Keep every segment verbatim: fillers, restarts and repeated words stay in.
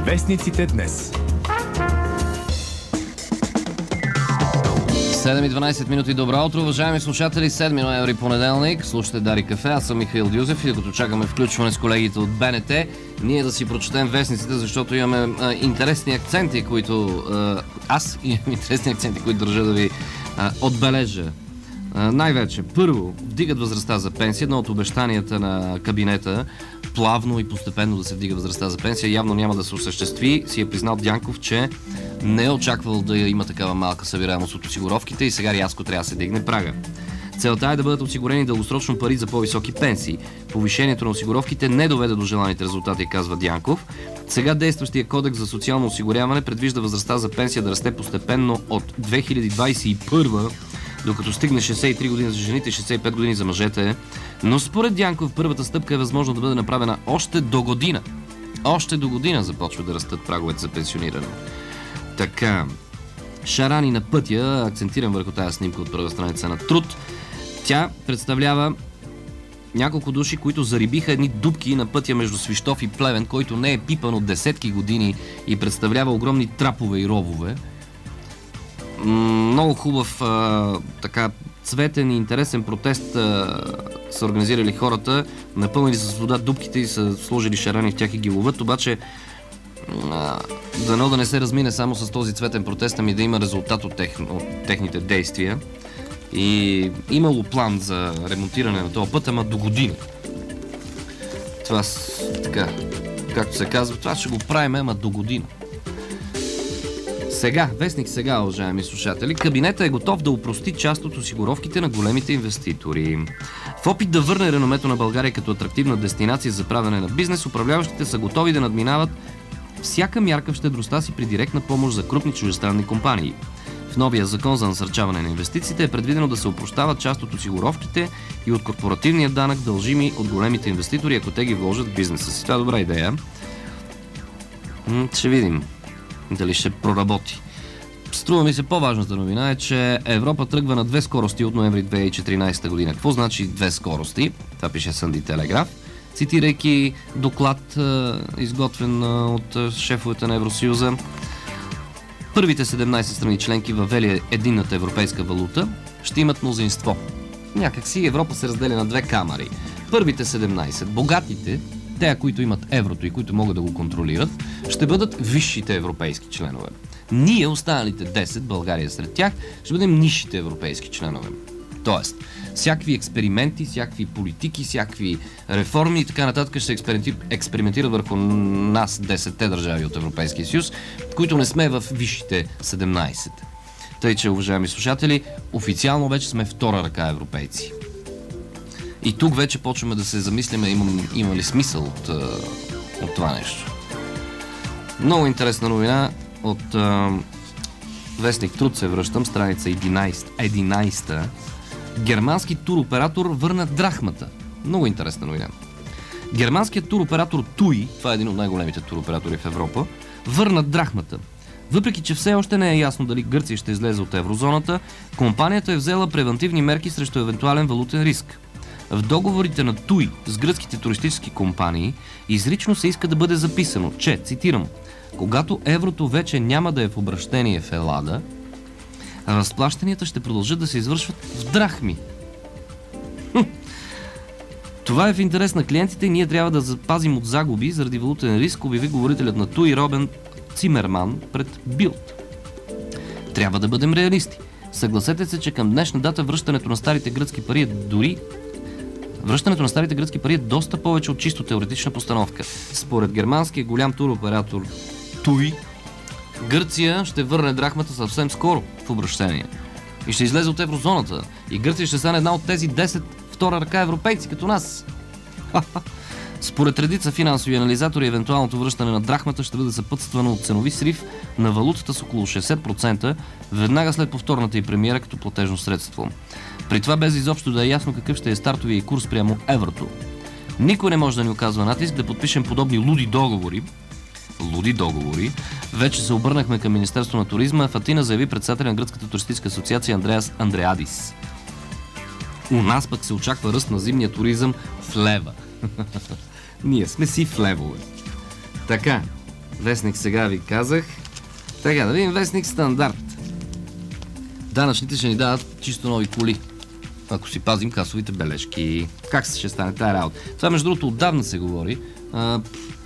Вестниците днес. седем и дванайсет минути. Добро утро, уважаеми слушатели. седми ноември, понеделник. Слушате Дари Кафе. Аз съм Михаил Дюзев и докато чакаме включване с колегите от БНТ, ние да си прочетем вестниците, защото имаме а, интересни акценти, които... А, аз имам интересни акценти, които държа да ви а, отбележа. А, най-вече, първо, вдигат възрастта за пенсия. Едно от обещанията на кабинета плавно и постепенно да се вдига възрастта за пенсия явно няма да се осъществи. Си е признал Дянков, че не е очаквал да има такава малка събираемост от осигуровките и сега рязко трябва да се дигне прага. Целта е да бъдат осигурени дългосрочно пари за по-високи пенсии. Повишението на осигуровките не доведе до желаните резултати, казва Дянков. Сега действащия кодекс за социално осигуряване предвижда възрастта за пенсия да расте постепенно от две хиляди двайсет и първа, докато стигне шейсет и три години за жените и шейсет и пет години за мъжете. Но според Дянков първата стъпка е възможно да бъде направена още до година. Още до година започва да растат праговете за пенсиониране. Така, шарани на пътя, акцентирам върху тази снимка от първа страница на Труд. Тя представлява няколко души, които зарибиха едни дупки на пътя между Свищов и Плевен, който не е пипан от десетки години и представлява огромни трапове и ровове. Много хубав, а, така цветен и интересен протест а, са организирали хората, напълнили с вода дупките и са сложили шарани в тях и ги ловят, обаче а, дано да не се размине само с този цветен протест, ами да има резултат от, тех, от техните действия. И имало план за ремонтиране на този път, ама до година. Това, така, както се казва, това ще го правим, ама до година. Сега, вестник сега, уважаеми слушатели, кабинетът е готов да опрости част от осигуровките на големите инвеститори. В опит да върне реномето на България като атрактивна дестинация за правене на бизнес, управляващите са готови да надминават всяка мярка в щедростта си при директна помощ за крупни чуждестранни компании. В новия закон за насърчаване на инвестициите е предвидено да се опрощават част от осигуровките и от корпоративния данък, дължими от големите инвеститори, ако те ги вложат в бизнеса си. Това е добра идея. М- ще видим дали ще проработи. Струва ми се по-важната новина е, че Европа тръгва на две скорости от ноември две хиляди и четиринайсета година. Какво значи две скорости? Това пише Сънди Телеграф, цитирайки доклад, изготвен от шефовете на Евросъюза. Първите седемнайсет страни членки въвели единната европейска валута ще имат мнозинство. Някак си Европа се разделя на две камари. Първите седемнайсет, богатите, те, които имат еврото и които могат да го контролират, ще бъдат висшите европейски членове. Ние, останалите десет, България сред тях, ще бъдем нисшите европейски членове. Тоест, всякакви експерименти, всякакви политики, всякакви реформи и така нататък ще се експериментират върху нас, десетте държави от Европейския съюз, които не сме в висшите седемнайсет. Тъй, че, уважаеми слушатели, официално вече сме втора ръка европейци. И тук вече почваме да се замисляме има, има ли смисъл от, от това нещо. Много интересна новина от а, вестник Труд се връщам, страница единайсета. Германски туроператор върна драхмата. Много интересна новина. Германският туроператор Туи, това е един от най-големите туроператори в Европа, върна драхмата. Въпреки че все още не е ясно дали Гърция ще излезе от еврозоната, компанията е взела превентивни мерки срещу евентуален валутен риск. В договорите на Туи с гръцките туристически компании изрично се иска да бъде записано, че, цитирам, когато еврото вече няма да е в обращение в Елада, разплащанията ще продължат да се извършват в драхми. Хм. Това е в интерес на клиентите и ние трябва да запазим от загуби заради валутен риск, обяви говорителят на Туи Робен Цимерман пред Билд. Трябва да бъдем реалисти. Съгласете се, че към днешна дата връщането на старите гръцки пари е дори Връщането на старите гръцки пари е доста повече от чисто теоретична постановка. Според германския голям туроператор Туи, Гърция ще върне драхмата съвсем скоро в обращение и ще излезе от еврозоната. И Гърция ще стане една от тези десет втора ръка европейци като нас. Според редица финансови анализатори, евентуалното връщане на драхмата ще бъде съпътствано от ценови срив на валутата с около шейсет процента веднага след повторната й премиера като платежно средство. При това без изобщо да е ясно какъв ще е стартовия курс прямо еврото. Никой не може да ни оказва натиск да подпишем подобни луди договори. Луди договори. Вече се обърнахме към Министерство на туризма. В Атина заяви председателя на Гръцката туристическа асоциация Андреас Андреадис. У нас пък се очаква ръст на зимния туризъм в лева. Ние сме си в левове. Така, Вестник сега ви казах. Така, да видим вестник Стандарт. Данъчните ще ни дават чисто нови коли, ако си пазим касовите бележки. Как ще стане тая работа? Това, между другото, отдавна се говори. А,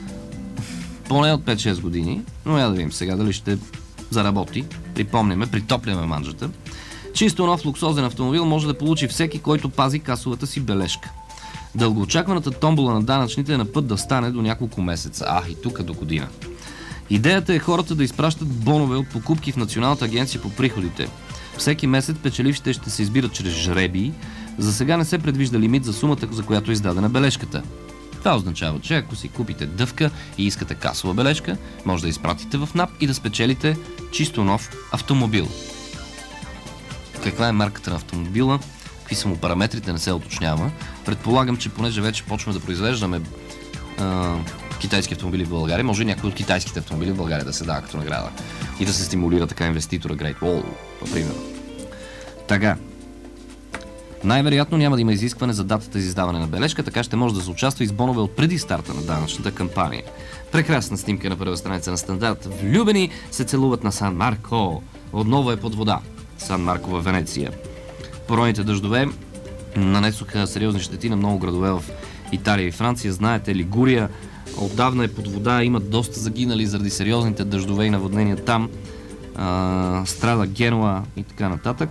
поне от пет-шест години. Но я да видим сега дали ще заработи. Припомняме, притопляме манджата. Чисто нов луксозен автомобил може да получи всеки, който пази касовата си бележка. Дългоочакваната томбола на данъчните е на път да стане до няколко месеца. А, и тук до година. Идеята е хората да изпращат бонове от покупки в Националната агенция по приходите. Всеки месец печелившите ще се избират чрез жребии. За сега не се предвижда лимит за сумата, за която е издадена бележката. Това означава, че ако си купите дъвка и искате касова бележка, може да изпратите в НАП и да спечелите чисто нов автомобил. Каква е марката на автомобила? Какви са му параметрите, не се уточнява. Предполагам, че понеже вече почваме да произвеждаме а, китайски автомобили в България, може и някой от китайските автомобили в България да се дава като награда и да се стимулира така инвеститора Great Wall, например. Така. Най-вероятно няма да има изискване за датата за издаване на бележка, така ще може да се участва и с бонове от преди старта на данъчната кампания. Прекрасна снимка на първа страница на Стандарт. Влюбени се целуват на Сан Марко. Отново е под вода. Сан Марко във Венеция. Поройните дъждове нанесоха сериозни щети на много градове в Италия и Франция. Знаете, Лигурия отдавна е под вода, имат доста загинали заради сериозните дъждове и наводнения там. А, страда Генуа и така нататък.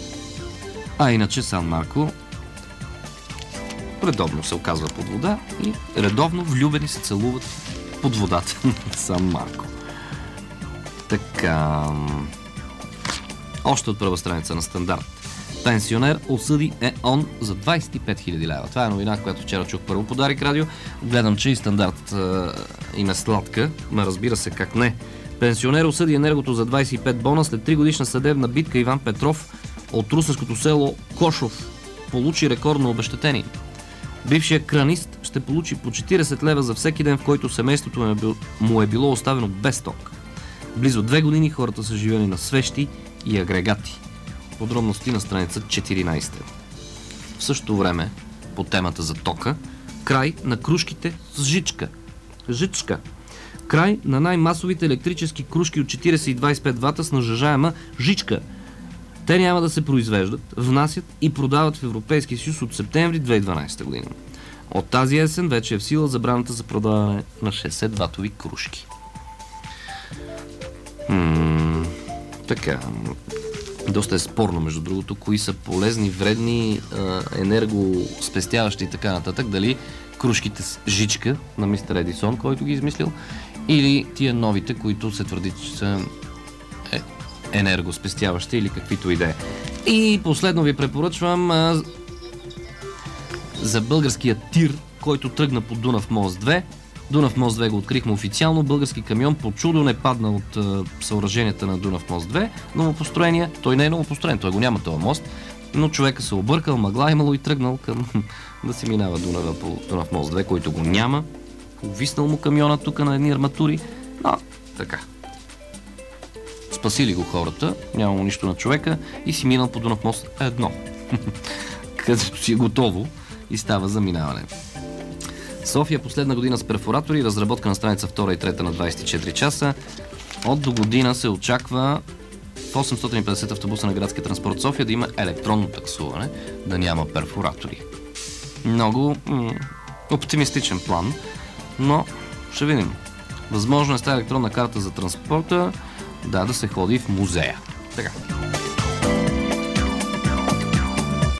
А иначе Сан Марко редовно се оказва под вода и редовно влюбени се целуват под водата на Сан Марко. Така... Още от първа страница на Стандарт. Пенсионер осъди ЕОН за двадесет и пет хиляди лева. Това е новина, която вчера чух първо по Дарик Радио. Гледам, че и Стандарт е, им е сладка, ма разбира се как не. Пенсионер осъди Енергото за двадесет и пет бона след три годишна съдебна битка. Иван Петров от русенското село Кошов получи рекордно обезщетение. Бившият кранист ще получи по четиридесет лева за всеки ден, в който семейството му е било оставено без ток. Близо две години хората са живели на свещи и агрегати. Подробности на страница четиринадесета. В същото време, по темата за тока, край на кружките с жичка. Жичка. Край на най-масовите електрически кружки от четиридесет и двадесет и пет вата с нажежаема жичка. Те няма да се произвеждат, внасят и продават в Европейския съюз от септември две хиляди и дванадесета година. От тази есен вече е в сила забраната за продаване на шестдесет ватови кружки. М- така... Доста е спорно, между другото, кои са полезни, вредни, енергоспестяващи и така нататък. Дали кружките с жичка на мистер Едисон, който ги измислил, или тия новите, които се твърди, че са е, енергоспестяващи или каквито и да е. И последно ви препоръчвам а, за българския тир, който тръгна по Дунав мост две. Дунав мост две го открихме официално. Български камион по чудо не падна от а, съоръженията на Дунав мост две. Новопостроения, той не е новопостроен, той го няма този мост, но човека се объркал, мъгла имало и тръгнал към да се минава Дунава по Дунав мост две, който го няма. Увиснал му камиона тук на едни арматури, но така. Спасили го хората, няма му нищо на човека и си минал по Дунав мост едно. Където си е готово и става за минаване. София последна година с перфоратори, разработка на страница втора и трета на двадесет и четири часа. От до година се очаква в осемстотин и петдесет автобуса на градския транспорт София да има електронно таксуване, да няма перфоратори. Много м- оптимистичен план, но ще видим. Възможно е с тази електронна карта за транспорта да, да се ходи в музея. Така.